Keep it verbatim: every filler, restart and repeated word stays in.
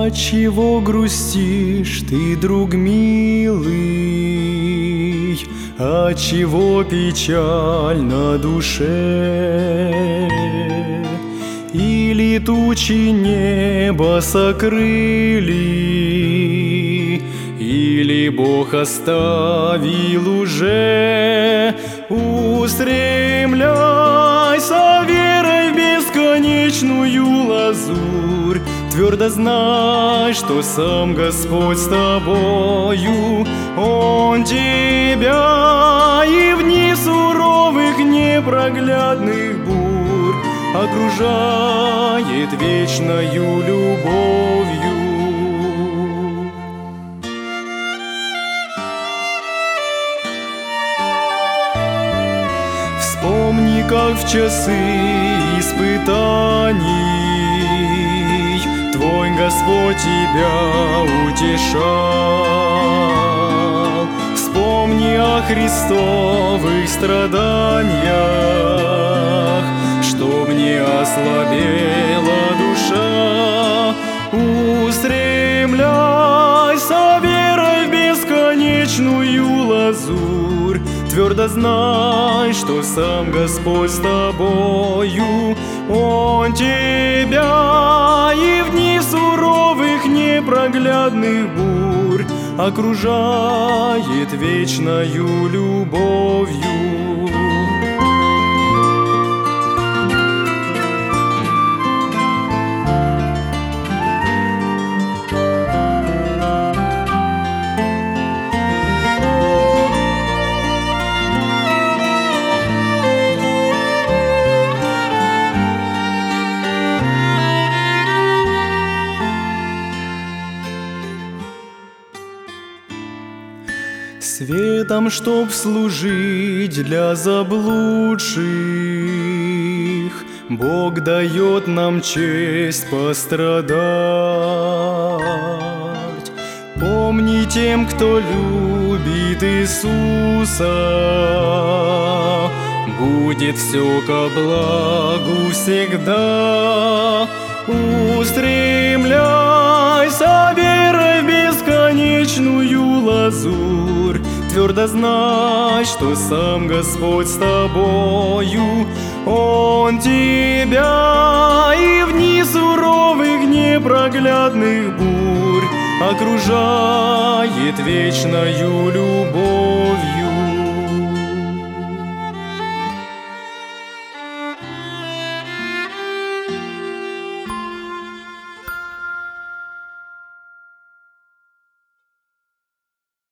Отчего грустишь ты, друг милый? Отчего печаль на душе? Или тучи небо сокрыли, или Бог оставил уже? Устремляйся верой в бесконечную лазурь, твердо знай, что сам Господь с тобою. Он тебя и в дни суровых непроглядных бурь окружает вечною любовью. Вспомни, как в часы испытаний Твой Господь тебя утешал. Вспомни о Христовых страданиях, чтоб не ослабела душа. Устремляйся верой в бесконечную лазурь, твердо знай, что сам Господь с тобою. Он тебя и в дни суровых непроглядных бурь окружает вечною любовью. Светом, чтоб служить для заблудших, Бог дает нам честь пострадать. Помни тем, кто любит Иисуса, будет все ко благу всегда. Устремляйся верой в бесконечную лазурь, твердо знай, что сам Господь с тобою. Он тебя и в дни суровых непроглядных бурь окружает вечною любовью.